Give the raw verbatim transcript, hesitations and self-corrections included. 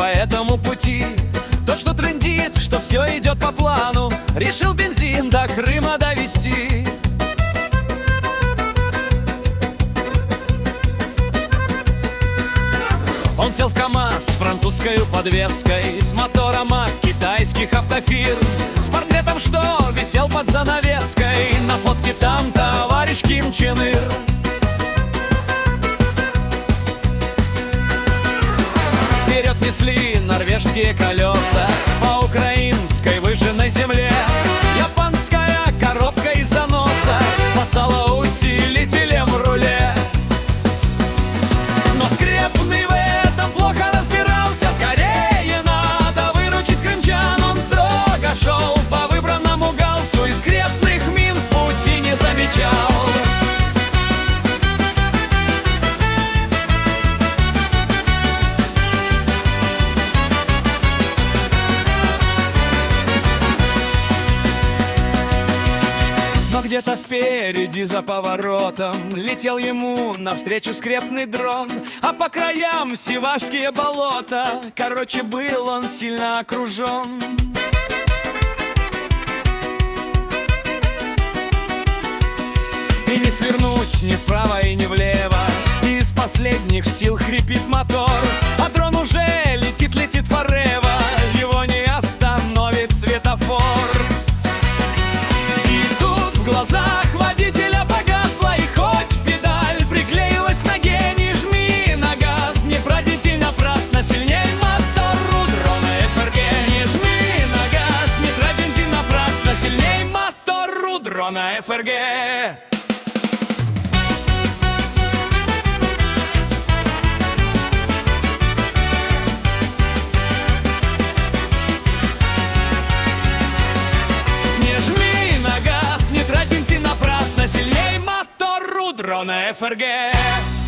по этому пути. То, что трендит, что все идет по плану, решил бензин до Крыма довести. Он сел в КамАЗ с французской подвеской, с мотором от китайских автофирм, с портретом, что висел под занавеской. На фотке там товарищ Ким Чен Ир. Вперед несли норвежские колеса по украинской выжженной земле. Японская коробка из заноса спасала усилителем в руле. Но скрепный в этом плохо разбирался. Скорее надо выручить крымчан. Он строго шел по выбранному галсу и скрепных мин в пути не замечал. Но где-то впереди за поворотом летел ему навстречу скрепный дрон, а по краям сивашские болота. Короче, был он сильно окружен. И не свернуть ни вправо и ни влево, и из последних сил хрипит мотор. А дрон уже летит, летит forever, его не остановит светофор. В глазах водителя погасла, и хоть педаль приклеилась к ноге, не жми на газ, не пройдите напрасно, сильней мотор у дрона эф эр гэ. Не жми на газ, не трать бензин напрасно, сильней мотор у дрона эф эр гэ. Сильней мотор у дрона эф эр гэ.